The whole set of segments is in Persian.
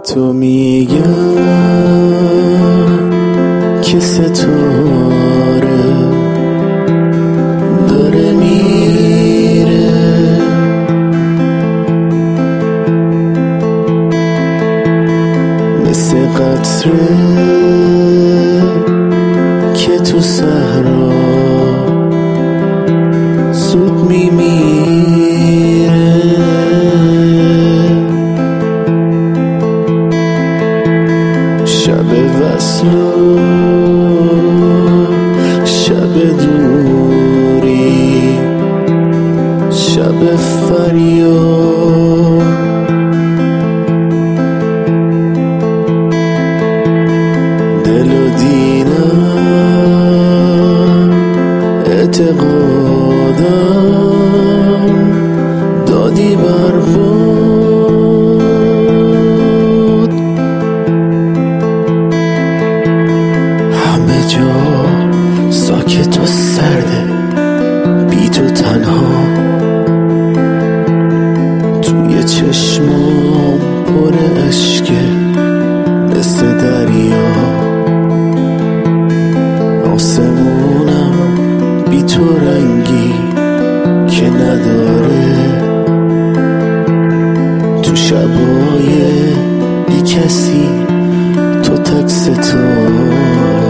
تو میگم که ستاره داره میره، مثل قطره که تو صحرا زود میمیره. شب وصل و شب دوری، شب فریاد، دل و دینم اعتقادم دادی برباد. همه جا ساکت و سرده، بی تو تنها، توی چشمام پر اشکه مثل دریا. آسمونم بی تو رنگی که نداره، تو شبای بی کسی تو تک ستاره.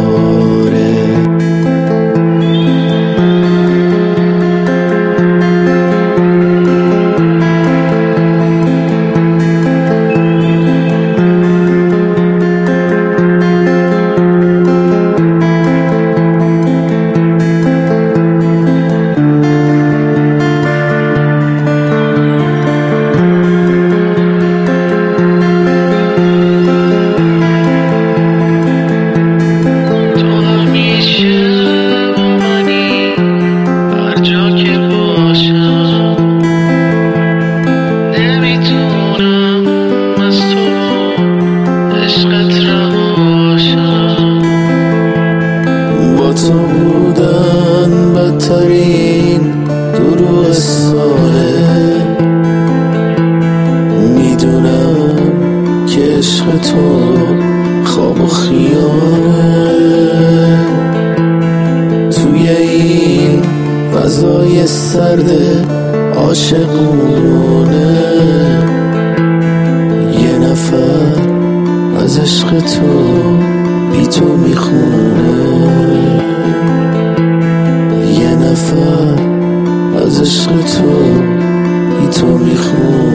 تو بودن بدترین دروغ ساله، میدونم که عشق تو خواب و خیاله. توی این فضای سرد عاشقونه، یه نفر از عشق تو بی تو میخونه، یه نفر از عشق تو بی تو میخونه.